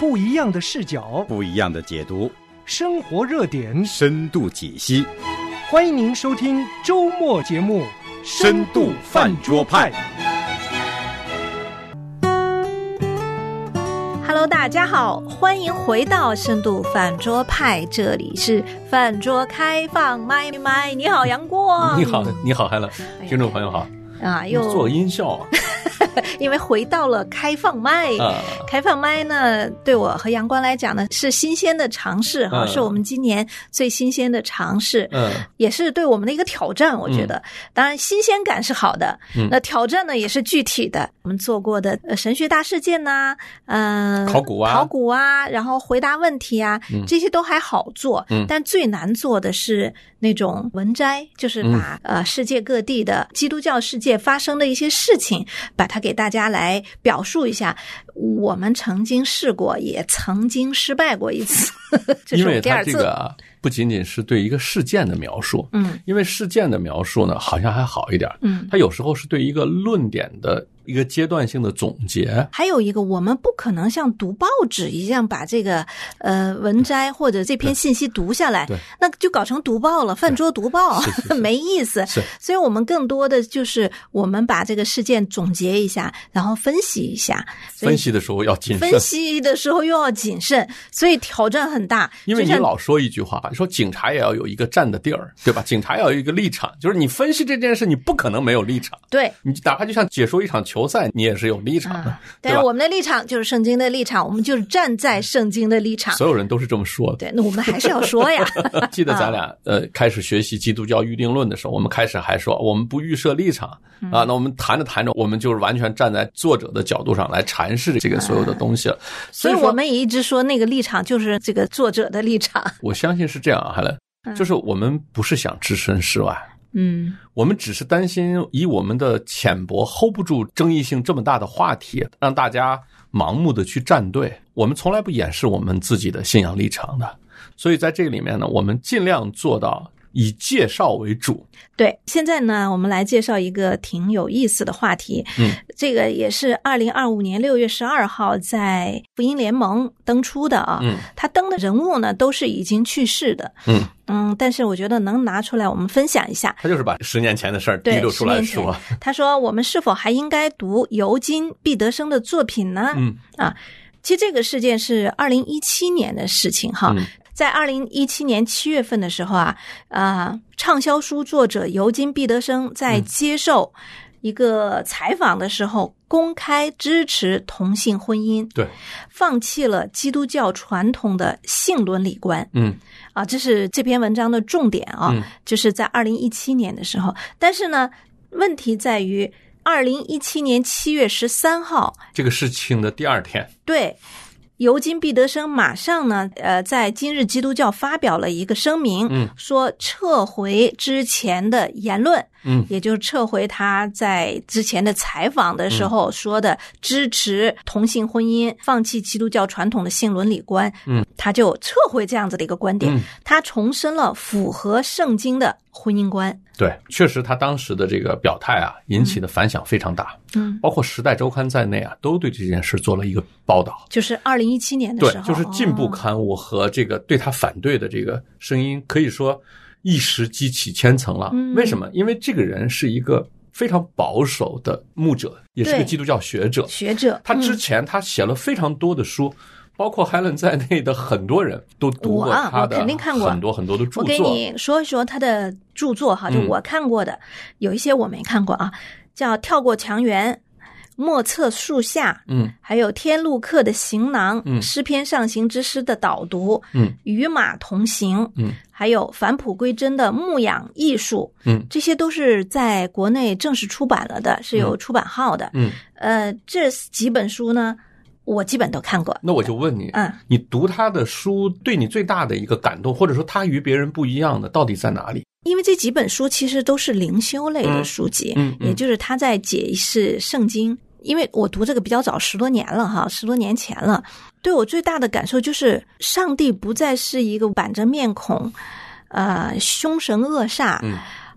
不一样的视角， 不一样的解读， 生活热点， 深度解析。 欢迎您收听周末节目《 深度饭桌派》。 Hello， 大家好，欢迎回到深度饭桌派，这里是饭桌开放麦。你好，杨过。 你好，海伦。听众朋友好。又做音效啊。 因为回到了开放麦，开放麦呢，对我和阳光来讲呢，是新鲜的尝试哈，是我们今年最新鲜的尝试，也是对我们的一个挑战，我觉得。当然，新鲜感是好的，那挑战呢也是具体的。我们做过的神学大事件呐，考古啊，然后回答问题啊，这些都还好做，但最难做的是那种文摘，就是把世界各地的基督教世界发生的一些事情，把它给大家来表述一下。我们曾经试过，也曾经失败过一次，这是我第二次。 因为它这个不仅仅是对一个事件的描述，因为事件的描述呢好像还好一点，它有时候是对一个论点的一个阶段性的总结。 还有一个，我们不可能像读报纸一样把这个文摘或者这篇信息读下来，那就搞成读报了，饭桌读报，没意思。所以我们更多的就是我们把这个事件总结一下，然后分析一下。 分析的时候要谨慎， 分析的时候又要谨慎，所以挑战很大。 因为你老说一句话，说警察也要有一个站的地儿，对吧？警察要有一个立场，就是你分析这件事，你不可能没有立场。对，你哪怕就像解说一场球赛，你也是有立场的。 但是我们的立场就是圣经的立场，我们就是站在圣经的立场。 所有人都是这么说的。 对，那我们还是要说呀。 记得咱俩开始学习基督教预定论的时候，我们开始还说我们不预设立场啊，那我们谈着，我们就是完全站在作者的角度上来阐释这个所有的东西了。 所以我们也一直说那个立场就是这个作者的立场。 我相信是这样啊，海伦，就是我们不是想置身事外，我们只是担心以我们的浅薄 hold 不住争议性这么大的话题，让大家盲目的去站队。我们从来不掩饰我们自己的信仰立场的，所以在这里面呢，我们尽量做到以介绍为主。 对，现在呢，我们来介绍一个挺有意思的话题。这个也是2025年6月12号在福音联盟登出的啊。他登的人物呢都是已经去世的。但是我觉得能拿出来我们分享一下。 他就是把10年前的事儿提溜出来说。 他说我们是否还应该读尤金·毕德生的作品呢？其实这个事件是2017年的事情哈。在2017年7月份的时候畅销书作者尤金·毕德生在接受一个采访的时候，公开支持同性婚姻，对，放弃了基督教传统的性伦理观。这是这篇文章的重点啊，就是在2017年的时候。但是呢，问题在于2017年7月13号这个事情的第二天， 对。尤金·毕德生马上呢，在今日基督教发表了一个声明，说撤回之前的言论，也就是撤回他在之前的采访的时候说的支持同性婚姻、放弃基督教传统的性伦理观，他就撤回这样子的一个观点，他重申了符合圣经的婚姻观。 对，确实他当时的这个表态引起的反响非常大，包括《时代周刊》在内都对这件事做了一个报道。 就是2017年的时候， 对，就是进步刊物和这个对他反对的这个声音，可以说一时激起千层浪。为什么？因为这个人是一个非常保守的牧者，也是个基督教学者。他之前他写了非常多的书。包括海伦在内的很多人都读过他的很多很多的著作。 我给你说一说他的著作哈，就我看过的，有一些我没看过啊，叫《跳过墙垣》、《莫测树下》，还有《天路客的行囊》、诗篇上行之诗的导读，与马同行，还有返璞归真的牧养艺术，这些都是在国内正式出版了的，是有出版号的。这几本书呢，我基本都看过。 那我就问你，你读他的书对你最大的一个感动，或者说他与别人不一样的到底在哪里？ 因为这几本书其实都是灵修类的书籍，也就是他在解释圣经。因为我读这个比较早，10多年了哈，10多年前了。对我最大的感受就是，上帝不再是一个板着面孔，凶神恶煞，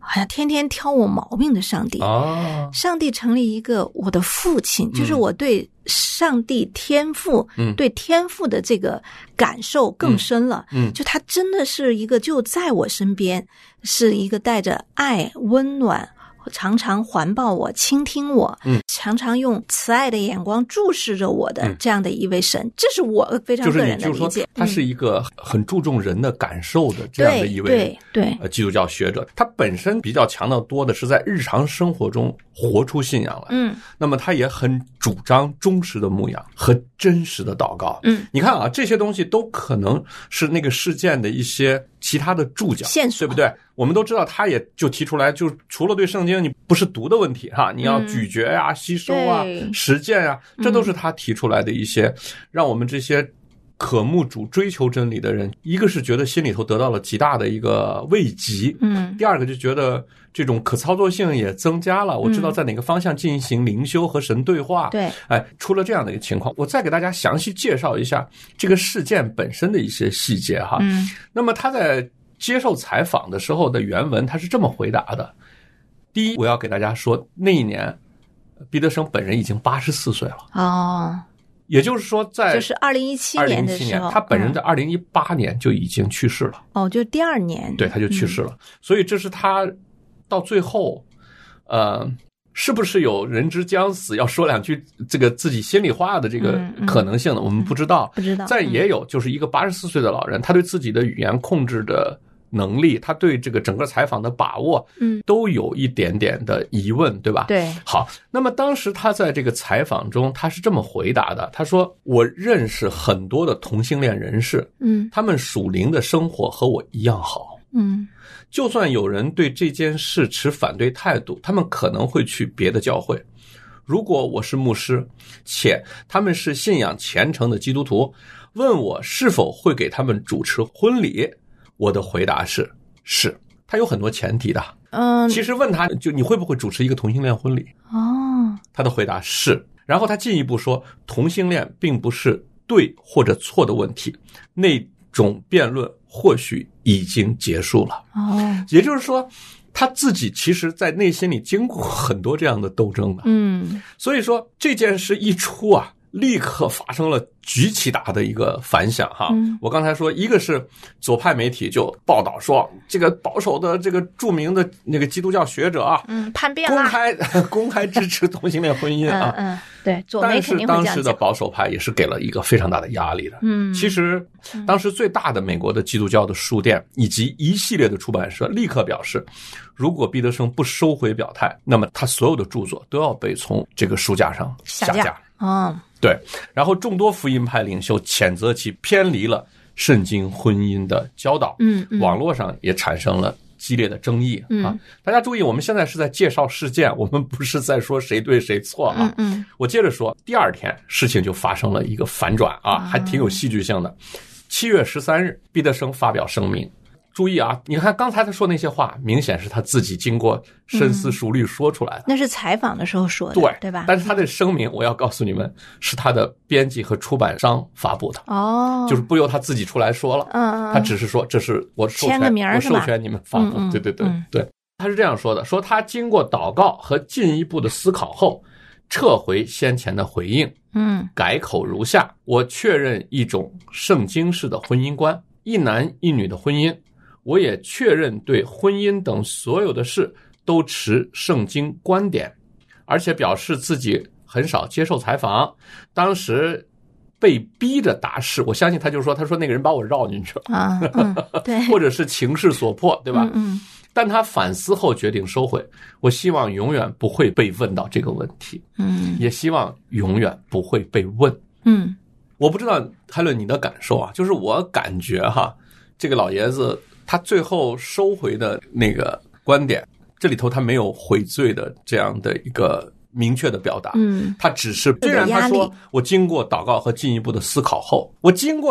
好像天天挑我毛病的上帝。上帝成立一个我的父亲，就是我对上帝天父，对天父的这个感受更深了。就他真的是一个就在我身边，是一个带着爱、温暖，常常环抱我，倾听我，常常用慈爱的眼光注视着我的这样的一位神，这是我非常个人的理解。 就是说他是一个很注重人的感受的这样的一位基督教学者。他本身比较强调多的是在日常生活中活出信仰来。那么他也很主张忠实的牧养和真实的祷告。你看啊，这些东西都可能是那个事件的一些其他的注脚线索， 对不对？我们都知道，他也就提出来，就除了对圣经你不是读的问题哈，你要咀嚼啊、吸收啊、实践啊，这都是他提出来的一些让我们这些渴慕主、追求真理的人，一个是觉得心里头得到了极大的一个慰藉，第二个就觉得这种可操作性也增加了，我知道在哪个方向进行灵修和神对话。 对， 出了这样的一个情况，我再给大家详细介绍一下这个事件本身的一些细节哈。那么他在接受采访的时候的原文，他是这么回答的：第一，我要给大家说，那一年毕德生本人已经84岁了。也就是说就是 2017年的时候， 他本人在2018年就已经去世了。 就第二年， 对，他就去世了。所以这是他到最后，是不是有人之将死要说两句这个自己心里话的这个可能性呢？我们不知道。再也有就是一个84岁的老人，他对自己的语言控制的能力，他对这个整个采访的把握，都有一点点的疑问，对吧？ 对。 好，那么当时他在这个采访中，他是这么回答的，他说：“我认识很多的同性恋人士，他们属灵的生活和我一样好，就算有人对这件事持反对态度，他们可能会去别的教会。如果我是牧师，且他们是信仰虔诚的基督徒，问我是否会给他们主持婚礼，我的回答是。他有很多前提的。其实问他就你会不会主持一个同性恋婚礼？他的回答是。然后他进一步说，同性恋并不是对或者错的问题，那种辩论或许已经结束了。也就是说他自己其实在内心里经过很多这样的斗争的。所以说这件事一出啊，立刻发生了极其大的一个反响哈。我刚才说，一个是左派媒体就报道说，这个保守的这个著名的那个基督教学者啊， 叛变了， 公开支持同性恋婚姻啊。 对，左媒肯定会这样讲。 但是当时的保守派也是给了一个非常大的压力的。其实当时最大的美国的基督教的书店以及一系列的出版社立刻表示，如果毕德生不收回表态，那么他所有的著作都要被从这个书架上下架。对，然后众多福音派领袖谴责其偏离了圣经婚姻的教导。网络上也产生了激烈的争议啊！大家注意，我们现在是在介绍事件，我们不是在说谁对谁错啊。我接着说，第二天事情就发生了一个反转啊，还挺有戏剧性的。7月13日，毕德生发表声明。注意啊，你看刚才他说那些话，明显是他自己经过深思熟虑说出来的。 那是采访的时候说的，对吧？ 但是他的声明，我要告诉你们，是他的编辑和出版商发布的。就是不由他自己出来说了。他只是说这是我授权，我授权你们发布。对，他是这样说的：说他经过祷告和进一步的思考后，撤回先前的回应。改口如下：我确认一种圣经式的婚姻观，一男一女的婚姻。我也确认对婚姻等所有的事都持圣经观点，而且表示自己很少接受采访，当时被逼着答是，我相信他就说，他说那个人把我绕进去了对， 或者是情势所迫，对吧？但他反思后决定收回。我希望永远不会被问到这个问题，也希望永远不会被问。我不知道海伦你的感受啊，就是我感觉哈，这个老爷子他最后收回的那个观点，这里头他没有悔罪的这样的一个明确的表达。他只是虽然他说我经过祷告和进一步的思考后，我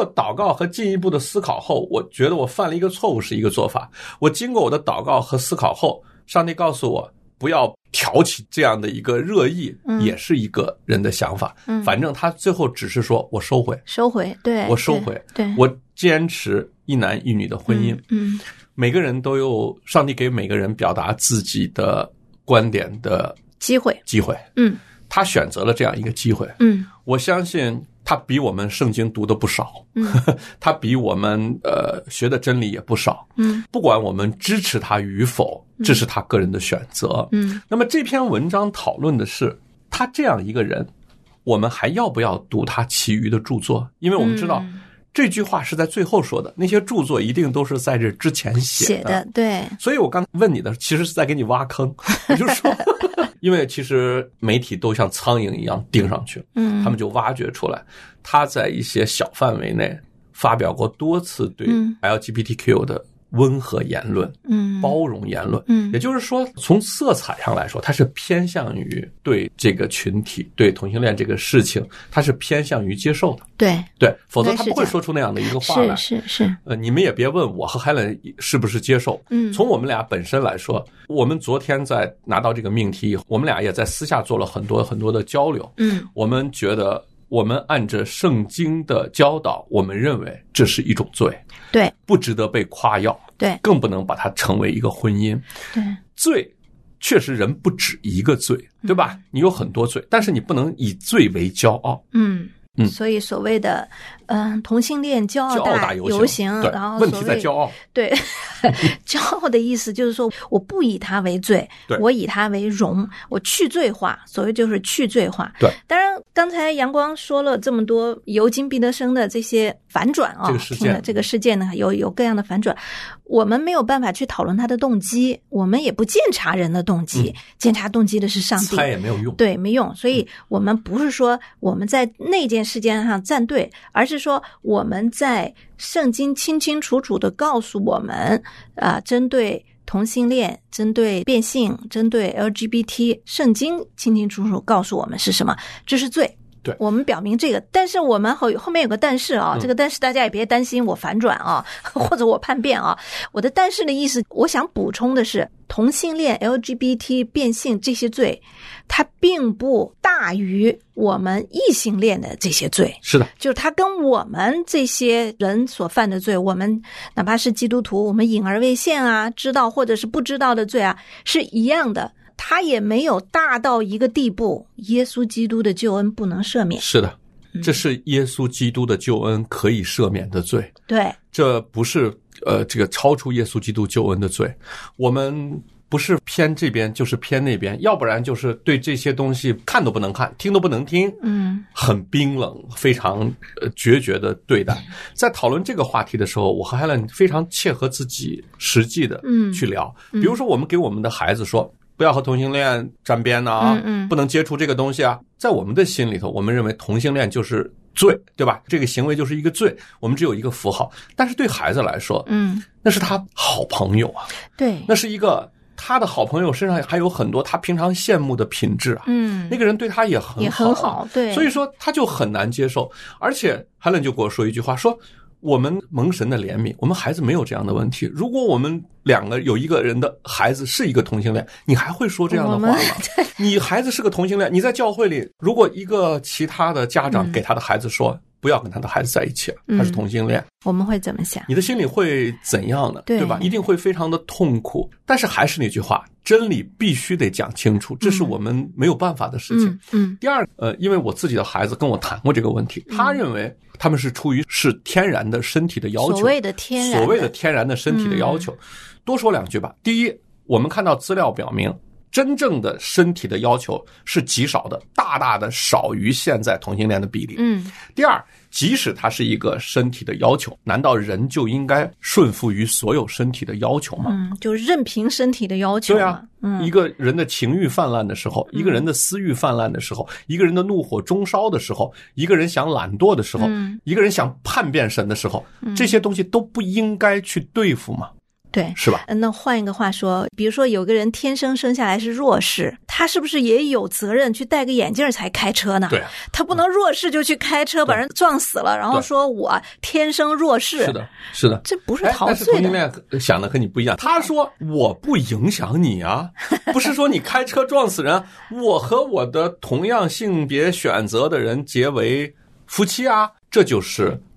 觉得我犯了一个错误是一个做法，我经过我的祷告和思考后，上帝告诉我不要挑起这样的一个热议，也是一个人的想法。反正他最后只是说我收回， 对， 我收回， 对， 我坚持一男一女的婚姻。 每个人都有上帝给每个人表达自己的观点的机会。他选择了这样一个机会。我相信他比我们圣经读的不少，他比我们学的真理也不少。不管我们支持他与否，这是他个人的选择。那么这篇文章讨论的是他这样一个人，我们还要不要读他其余的著作？因为我们知道这句话是在最后说的，那些著作一定都是在这之前写的。 对， 所以我刚问你的其实是在给你挖坑。我就说因为其实媒体都像苍蝇一样盯上去，他们就挖掘出来他在一些小范围内发表过多次对 LGBTQ 的温和言论，包容言论，也就是说从色彩上来说，它是偏向于对这个群体，对同性恋这个事情，它是偏向于接受的。对，否则他不会说出那样的一个话来。 是。 你们也别问我和 Helen 是不是接受。从我们俩本身来说，我们昨天在拿到这个命题以后，我们俩也在私下做了很多很多的交流。我们觉得我们按着圣经的教导，我们认为这是一种罪， 对， 不值得被夸耀， 对， 更不能把它成为一个婚姻。 对， 罪确实人不止一个罪，对吧？你有很多罪，但是你不能以罪为骄傲。 所以所谓的同性恋骄傲大游行，然后问题在骄傲。 对，骄傲的意思就是说，我不以它为罪，我以它为荣，我去罪化。所谓就是去罪化。 对， 当然刚才阳光说了这么多由金必得生的这些反转啊，这个事件呢有各样的反转，我们没有办法去讨论他的动机，我们也不监察人的动机，监察动机的是上帝， 猜也没有用。 对，没用。所以我们不是说我们在那件事件上站队，而是说我们在圣经清清楚楚地告诉我们针对同性恋，针对变性，针对 LGBT， 圣经清清楚楚告诉我们是什么，这是罪。 对， 我们表明这个，但是我们后面有个但是啊，这个但是大家也别担心我反转啊，或者我叛变啊。我的但是的意思，我想补充的是，同性恋、LGBT、变性这些罪，它并不大于我们异性恋的这些罪。 是的， 就是它跟我们这些人所犯的罪，我们哪怕是基督徒，我们隐而未现啊，知道或者是不知道的罪啊，是一样的。他也没有大到一个地步，耶稣基督的救恩不能赦免。 是的，这是耶稣基督的救恩可以赦免的罪。 对， 这不是这个超出耶稣基督救恩的罪。我们不是偏这边就是偏那边，要不然就是对这些东西看都不能看，听都不能听，很冰冷，非常决绝的对待。在讨论这个话题的时候，我和 Helen 非常切合自己实际的去聊。比如说我们给我们的孩子说，不要和同性恋沾边啊，不能接触这个东西啊。在我们的心里头，我们认为同性恋就是罪，对吧？这个行为就是一个罪，我们只有一个符号。但是对孩子来说，那是他好朋友啊， 对， 那是一个他的好朋友身上还有很多他平常羡慕的品质啊，那个人对他也很好， 对， 所以说他就很难接受。而且 Helen 就跟我说一句话，说我们蒙神的怜悯，我们孩子没有这样的问题。如果我们两个有一个人的孩子是一个同性恋，你还会说这样的话吗？你孩子是个同性恋，你在教会里，如果一个其他的家长给他的孩子说，不要跟他的孩子在一起，他是同性恋， 我们会怎么想？ 你的心里会怎样呢？对吧？一定会非常的痛苦。但是还是那句话，真理必须得讲清楚，这是我们没有办法的事情。第二，因为我自己的孩子跟我谈过这个问题，他认为他们是出于是天然的身体的要求， 所谓的天然的身体的要求。多说两句吧。第一，我们看到资料表明，真正的身体的要求是极少的，大大的少于现在同性恋的比例。第二，即使它是一个身体的要求，难道人就应该顺服于所有身体的要求吗？ 就任凭身体的要求。 对啊，一个人的情欲泛滥的时候，一个人的私欲泛滥的时候，一个人的怒火中烧的时候，一个人想懒惰的时候，一个人想叛变神的时候，这些东西都不应该去对付吗？ 对， 是吧？ 那换一个话说，比如说有个人天生生下来是弱视，他是不是也有责任去戴个眼镜才开车呢？ 对啊， 他不能弱视就去开车把人撞死了，然后说我天生弱视。 是的， 这不是陶醉的。 但是同性恋想的和你不一样，他说我不影响你啊，不是说你开车撞死人，我和我的同样性别选择的人结为夫妻啊，这就是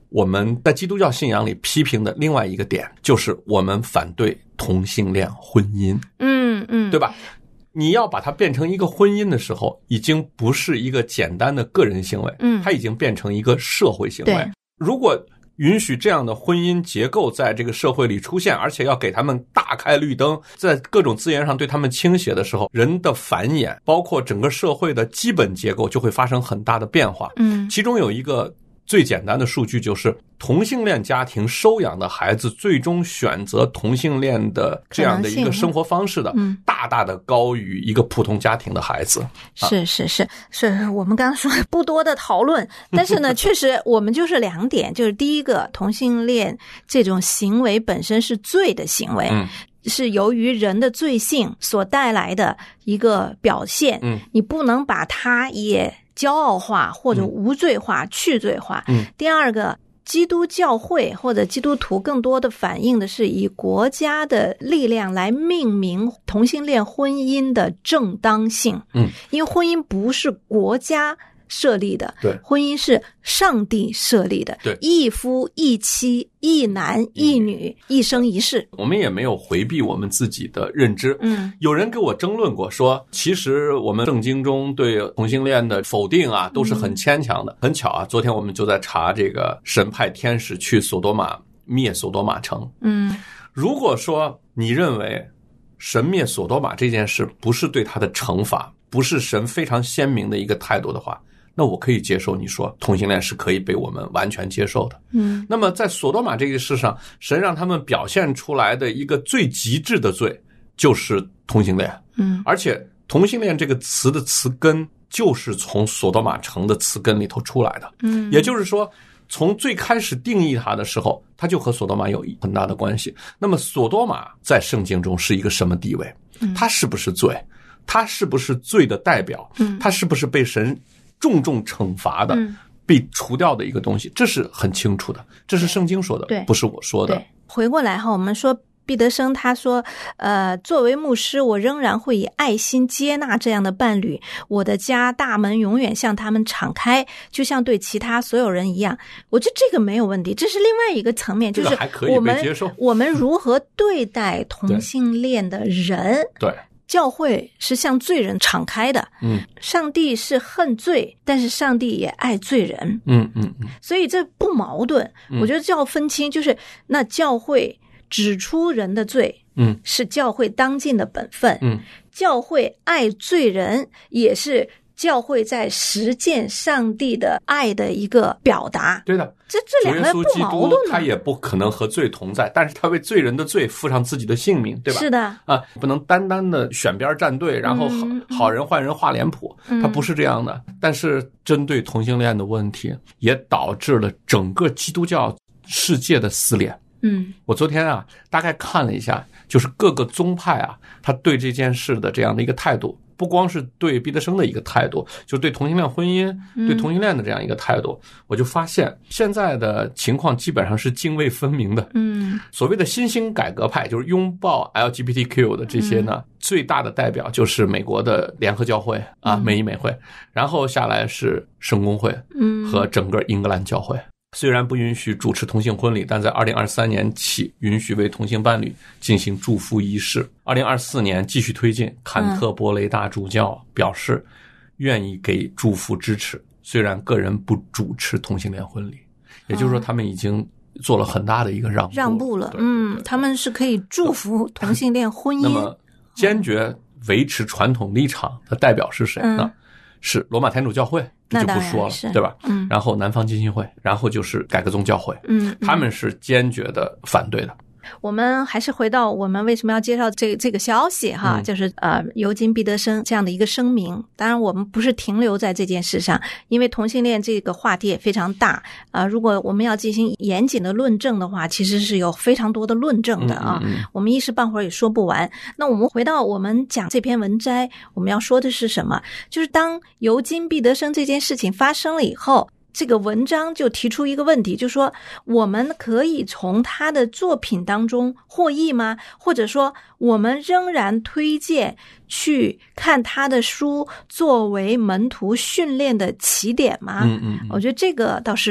我们在基督教信仰里批评的另外一个点，就是我们反对同性恋婚姻。对吧？你要把它变成一个婚姻的时候，已经不是一个简单的个人行为，它已经变成一个社会行为。如果允许这样的婚姻结构在这个社会里出现，而且要给他们大开绿灯，在各种资源上对他们倾斜的时候，人的繁衍包括整个社会的基本结构就会发生很大的变化。其中有一个最简单的数据，就是同性恋家庭收养的孩子最终选择同性恋的这样的一个生活方式的，大大的高于一个普通家庭的孩子。 是我们刚刚说不多的讨论，但是呢确实我们就是两点，就是第一个，同性恋这种行为本身是罪的行为，是由于人的罪性所带来的一个表现，你不能把它也骄傲化或者无罪化、去罪化。第二个，基督教会或者基督徒更多的反映的是以国家的力量来命名同性恋婚姻的正当性。因为婚姻不是国家设立的， 对， 婚姻是上帝设立的， 对， 一夫一妻，一男一女，一生一世。 我们也没有回避我们自己的认知。有人给我争论过说，其实我们圣经中对同性恋的否定啊，都是很牵强的。很巧啊，昨天我们就在查这个神派天使去索多玛灭索多玛城。如果说你认为神灭索多玛这件事不是对他的惩罚，不是神非常鲜明的一个态度的话，那我可以接受你说同性恋是可以被我们完全接受的。那么在索多玛这个事上，神让他们表现出来的一个最极致的罪就是同性恋。而且同性恋这个词的词根就是从索多玛城的词根里头出来的。也就是说，从最开始定义它的时候，它就和索多玛有很大的关系。那么索多玛在圣经中是一个什么地位？它是不是罪？它是不是罪的代表？它是不是被神重重惩罚的，被除掉的一个东西？这是很清楚的，这是圣经说的，不是我说的。 回过来哈，我们说毕德生他说作为牧师，我仍然会以爱心接纳这样的伴侣，我的家大门永远向他们敞开，就像对其他所有人一样。我觉得这个没有问题，这是另外一个层面，就是我们如何对待同性恋的人。 对， 教会是向罪人敞开的。上帝是恨罪，但是上帝也爱罪人。所以这不矛盾。我觉得这要分清，就是那教会指出人的罪，是教会当尽的本分。教会爱罪人，也是教会在实践上帝的爱的一个表达。 对的， 这两个不矛盾的。 他也不可能和罪同在，但是他为罪人的罪付上自己的性命，对吧？ 是的啊，不能单单的选边站队，然后好人坏人画脸谱，他不是这样的。但是针对同性恋的问题，也导致了整个基督教世界的撕裂。我昨天啊大概看了一下，就是各个宗派啊，他对这件事的这样的一个态度，不光是对毕德生的一个态度，就对同性恋婚姻，对同性恋的这样一个态度，我就发现现在的情况基本上是泾渭分明的。所谓的新兴改革派，就是拥抱 LGBTQ 的这些呢，最大的代表就是美国的联合教会啊，美以美会，然后下来是圣公会和整个英格兰教会。虽然不允许主持同性婚礼，但在2023年起允许为同性伴侣进行祝福仪式。2024年继续推进。坎特伯雷大主教表示愿意给祝福支持，虽然个人不主持同性恋婚礼。也就是说他们已经做了很大的一个让步了。 他们是可以祝福同性恋婚姻。 那么坚决维持传统立场的代表是谁呢？是罗马天主教会，这就不说了，对吧？然后南方浸信会，然后就是改革宗教会，他们是坚决的反对的。 我们还是回到我们为什么要介绍这个消息哈，就是尤金毕德生这样的一个声明。当然我们不是停留在这件事上，因为同性恋这个话题也非常大如果我们要进行严谨的论证的话，其实是有非常多的论证的啊，我们一时半会儿也说不完。那我们回到我们讲这篇文摘，我们要说的是什么？就是当尤金毕德生这件事情发生了以后，这个文章就提出一个问题，就是说我们可以从他的作品当中获益吗？或者说我们仍然推荐去看他的书作为门徒训练的起点吗？我觉得这个倒是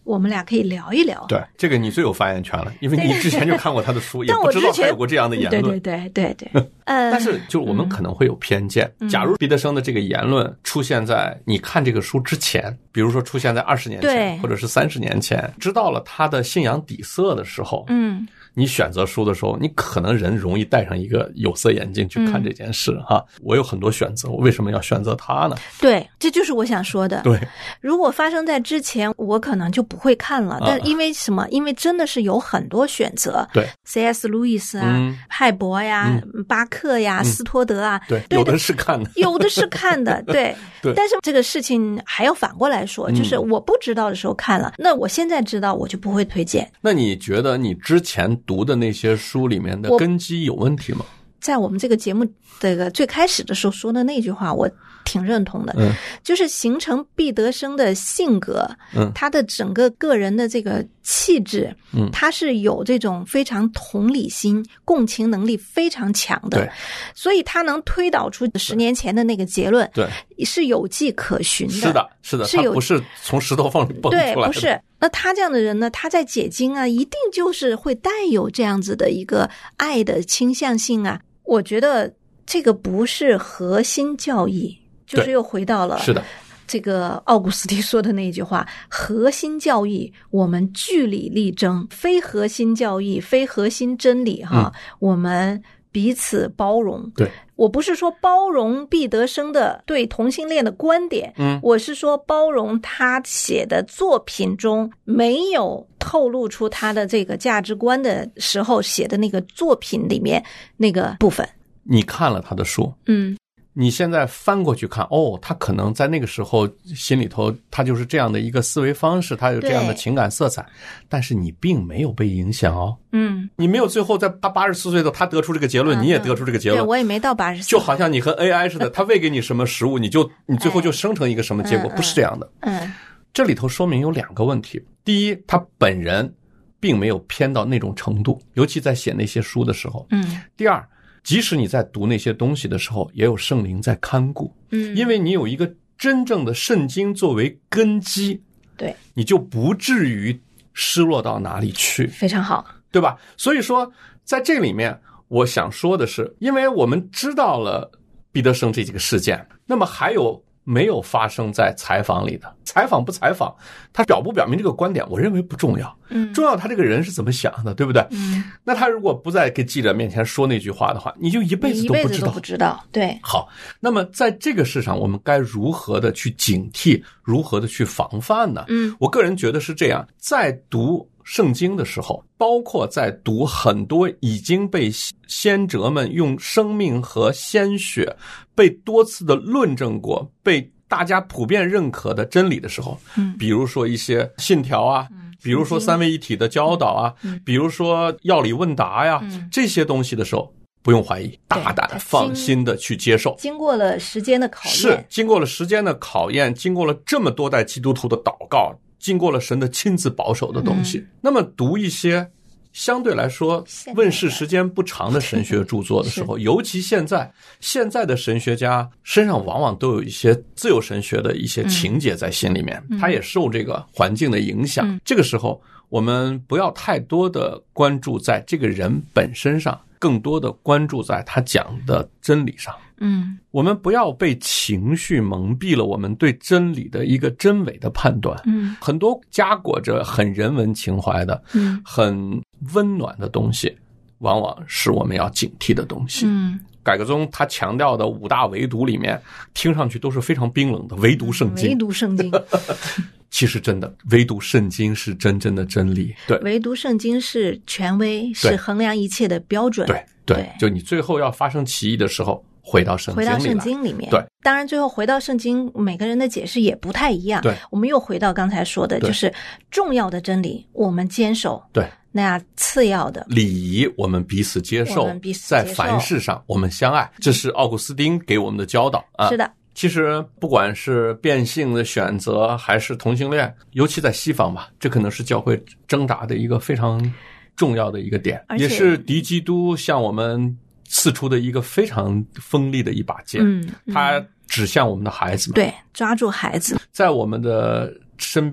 我们俩可以聊一聊。 对，这个你最有发言权了，因为你之前就看过他的书，也不知道他有过这样的言论。 对。 但是就是我们可能会有偏见。假如彼得生的这个言论出现在你看这个书之前，比如说出现在20年前或者是30年前，知道了他的信仰底色的时候，你选择书的时候，你可能人容易戴上一个有色眼镜去看这件事哈。我有很多选择，我为什么要选择它呢？ 对，这就是我想说的。 对， 如果发生在之前，我可能就不会看了。但因为什么？因为真的是有很多选择。 对 ，C.S. 路易斯啊，派博呀，巴克呀，斯托德啊， 对，有的是看的， 有的是看的，对。 对。 但是这个事情还要反过来说，就是我不知道的时候看了，那我现在知道，我就不会推荐。 那你觉得你之前读的那些书里面的根基有问题吗？ 在我们这个节目这个最开始的时候说的那句话，我挺认同的，就是形成毕德生的性格，他的整个个人的这个气质，他是有这种非常同理心、共情能力非常强的， 对， 所以他能推导出10年前的那个结论， 对， 是有迹可循的。 是的，他不是从石头缝里蹦出来的， 对，不是。那他这样的人呢，他在解经啊，一定就是会带有这样子的一个爱的倾向性啊。我觉得这个不是核心教义，就是又回到了是的这个奥古斯丁说的那一句话：核心教义我们据理力争，非核心教义、非核心真理哈，我们彼此包容。 对， 我不是说包容毕德生的对同性恋的观点，我是说包容他写的作品中没有透露出他的这个价值观的时候写的那个作品里面那个部分。 你看了他的书，你现在翻过去看，他可能在那个时候心里头他就是这样的一个思维方式，他有这样的情感色彩，但是你并没有被影响哦。你没有最后在他84岁的他得出这个结论，你也得出这个结论。 对，我也没到80岁。 就好像你和 AI 似的，他喂给你什么食物，你最后就生成一个什么结果，不是这样的。这里头说明有2个问题。第一，他本人并没有偏到那种程度，尤其在写那些书的时候。第二，即使你在读那些东西的时候，也有圣灵在看顾。因为你有一个真正的圣经作为根基， 对， 你就不至于失落到哪里去。 非常好， 对吧？所以说在这里面我想说的是，因为我们知道了毕德生这几个事件，那么还有没有发生在采访里的？采访不采访，他表不表明这个观点，我认为不重要。重要他这个人是怎么想的，对不对？那他如果不在给记者面前说那句话的话，你就一辈子都不知道。 对。 好，那么在这个事上，我们该如何的去警惕，如何的去防范呢？我个人觉得是这样，在读圣经的时候，包括在读很多已经被先哲们用生命和鲜血被多次的论证过，被大家普遍认可的真理的时候，比如说一些信条啊，比如说三位一体的教导啊，比如说药理问答呀，这些东西的时候，不用怀疑，大胆放心的去接受。 经过了时间的考验， 是经过了时间的考验，经过了这么多代基督徒的祷告，经过了神的亲自保守的东西。那么读一些相对来说问世时间不长的神学著作的时候，尤其现在的神学家身上往往都有一些自由神学的一些情节在心里面，他也受这个环境的影响。这个时候我们不要太多的关注在这个人本身上，更多的关注在他讲的真理上。我们不要被情绪蒙蔽了我们对真理的一个真伪的判断。很多夹裹着很人文情怀的，很温暖的东西，往往是我们要警惕的东西。改革宗他强调的5大唯独里面，听上去都是非常冰冷的，唯独圣经。 唯独圣经。 其实真的，唯独圣经是真正的真理。对， 唯独圣经是权威，是衡量一切的标准。 对，就你最后要发生歧义的时候，回到圣经里面。对， 当然最后回到圣经，每个人的解释也不太一样。 对， 我们又回到刚才说的，就是重要的真理我们坚守。 对， 那次要的礼仪我们彼此接受，在凡事上我们相爱，这是奥古斯丁给我们的教导啊。 是的。 其实不管是变性的选择还是同性恋，尤其在西方吧，这可能是教会挣扎的一个非常重要的一个点，也是敌基督向我们刺出的一个非常锋利的一把剑。他指向我们的孩子们， 对，抓住孩子， 在我们的身边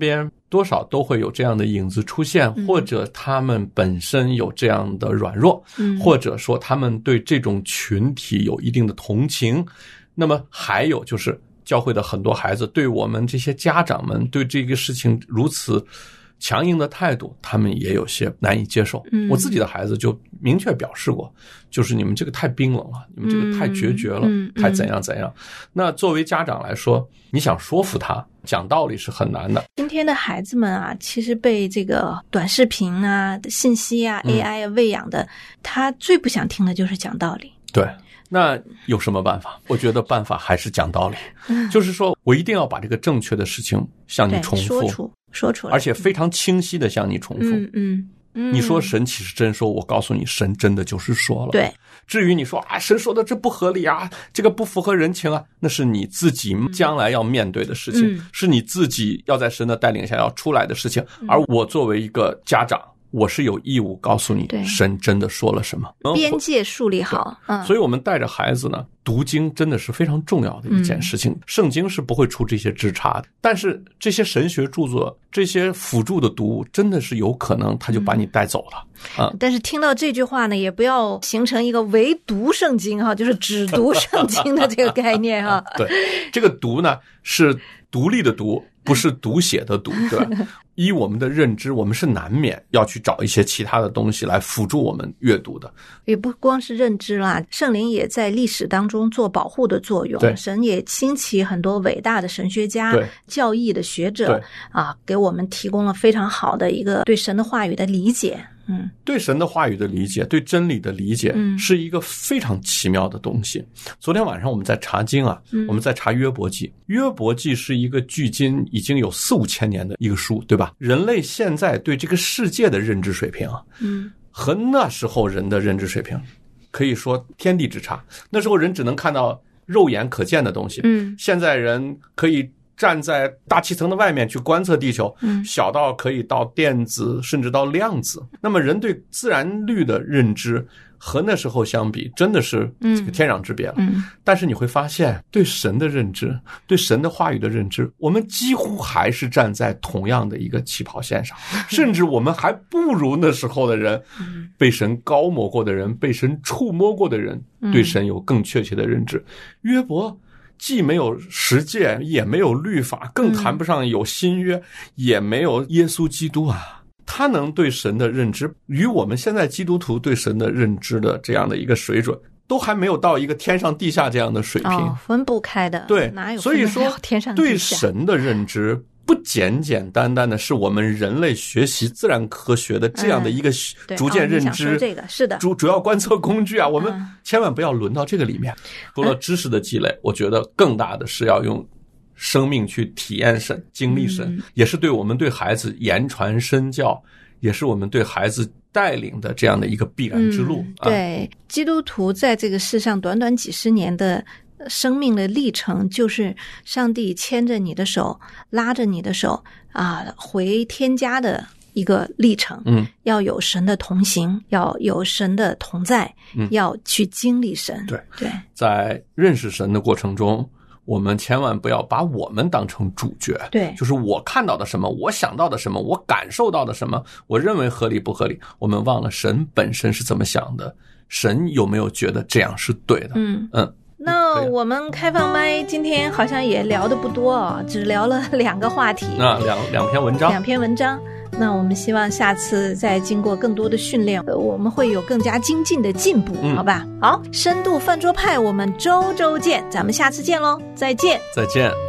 多少都会有这样的影子出现，或者他们本身有这样的软弱，或者说他们对这种群体有一定的同情。那么还有就是教会的很多孩子对我们这些家长们对这个事情如此强硬的态度，他们也有些难以接受。我自己的孩子就明确表示过，就是你们这个太冰冷了，你们这个太决绝了，太怎样怎样。那作为家长来说，你想说服他讲道理是很难的。 今天的孩子们啊，其实被这个短视频啊、信息啊、AI 啊喂养的，他最不想听的就是讲道理。 对。那有什么办法？我觉得办法还是讲道理，就是说我一定要把这个正确的事情向你重复， 说出来， 而且非常清晰的向你重复。你说神岂是真说？我告诉你，神真的就是说了。 对。 至于你说啊，神说的这不合理啊，这个不符合人情啊，那是你自己将来要面对的事情，是你自己要在神的带领下要出来的事情。而我作为一个家长，我是有义务告诉你，神真的说了什么， 边界树立好。 所以我们带着孩子呢，读经真的是非常重要的一件事情。圣经是不会出这些枝杈的，但是这些神学著作，这些辅助的读物，真的是有可能他就把你带走了。 但是听到这句话呢，也不要形成一个唯读圣经哈，就是只读圣经的这个概念哈。 对，这个读呢是独立的读，不是读写的读，对吧？依我们的认知，我们是难免要去找一些其他的东西来辅助我们阅读的。 也不光是认知啦，圣灵也在历史当中做保护的作用。神也兴起很多伟大的神学家、教义的学者啊，给我们提供了非常好的一个对神的话语的理解。 对神的话语的理解，对真理的理解，是一个非常奇妙的东西。昨天晚上我们在查经啊，我们在查约伯记。约伯记是一个距今已经有4-5千年的一个书，对吧？人类现在对这个世界的认知水平啊，和那时候人的认知水平可以说天地之差。那时候人只能看到肉眼可见的东西，现在人可以站在大气层的外面去观测地球，小到可以到电子甚至到量子。那么人对自然律的认知和那时候相比真的是这个天壤之别了。但是你会发现对神的认知，对神的话语的认知，我们几乎还是站在同样的一个起跑线上，甚至我们还不如那时候的人，被神高摩过的人，被神触摸过的人，对神有更确切的认知。约伯既没有十诫，也没有律法，更谈不上有新约，也没有耶稣基督啊。他能对神的认知，与我们现在基督徒对神的认知的这样的一个水准，都还没有到一个天上地下这样的水平， 分不开的。 对， 哪有？ 所以说天上地下对神的认知不简简单单的是我们人类学习自然科学的这样的一个逐渐认知， 这个是的， 主要观测工具啊，我们千万不要轮到这个里面。除了知识的积累，我觉得更大的是要用生命去体验神、经历神，也是对我们对孩子言传身教，也是我们对孩子带领的这样的一个必然之路。 对，基督徒在这个世上短短几十年的生命的历程，就是上帝牵着你的手，拉着你的手啊，回天家的一个历程。要有神的同行，要有神的同在，要去经历神。对， 在认识神的过程中，我们千万不要把我们当成主角。 对， 就是我看到的什么，我想到的什么，我感受到的什么，我认为合理不合理，我们忘了神本身是怎么想的，神有没有觉得这样是对的。 那我们开放麦今天好像也聊的不多哦，只聊了2个话题， 两篇文章 ，2篇文章。那我们希望下次再经过更多的训练，我们会有更加精进的进步，好吧？好，深度饭桌派，我们周见，咱们下次见喽，再见。